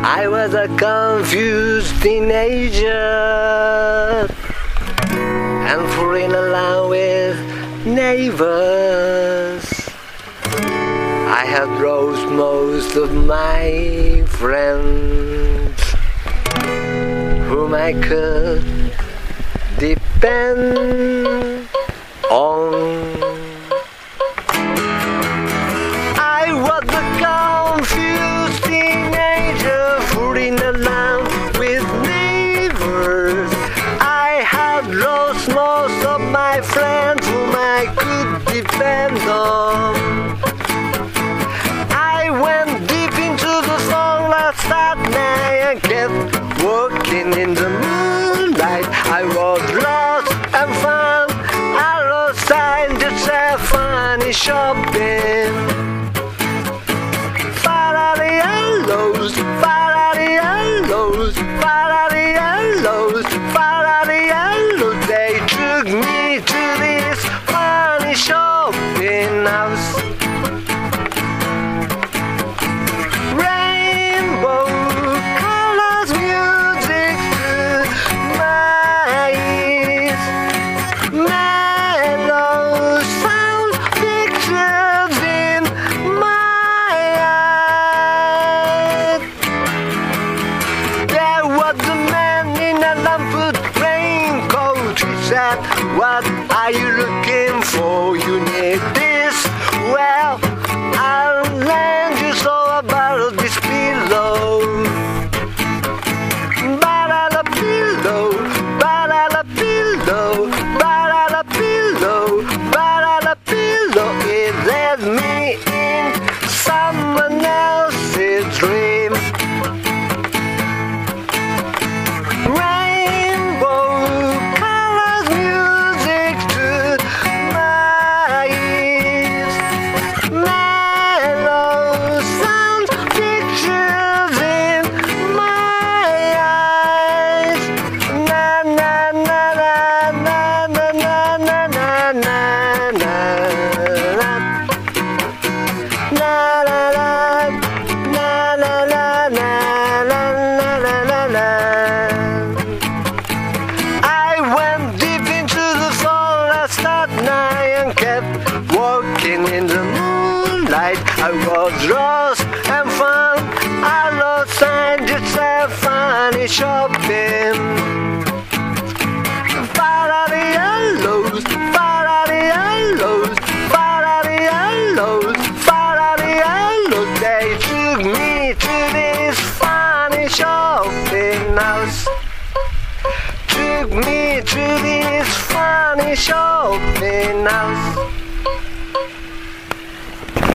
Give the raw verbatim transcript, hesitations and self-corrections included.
I was a confused teenager and fooling around with neighbors. I had lost most of my friends whom I could depend on. I was a confused teenager fooling around with neighbors. I had lost most of my friends whom I could depend on. I went deep into the song last night and kept walking in the moonlight. I was lost and found. I lost sight, just a funny shopping. Fa-la-di-yellows, fa-la-di-yellows, fa-la-di-yellows, fa-la-di-yellows. They took me to this funny shopping house. Rainbow colors, music to my ears. Mellow sound, pictures in my eyes. There was a man in a lump raincoat. He said, "What are you looking for? You need this. Well, I'll lend you so about this pillow." Ba-da-da pillow, ba-da-da pillow, ba-da-da pillow, ba-da-da pillow. It led me in someone else's dream. Rainbow colors, music to my ears. Mellow sounds, pictures in my eyes. Na na na na na na na na na na na. La la la, la la la la la la la la. I went deep into the soul last night and kept walking in the moonlight. I was lost and found. I lost sight, just a funny shopping. Fa-la-di-yellows, fa-la-di-yellows, fa-la-di-yellows, fa-la-di-yellows. They took me to this funny shopping house. Took me to this funny shopping house.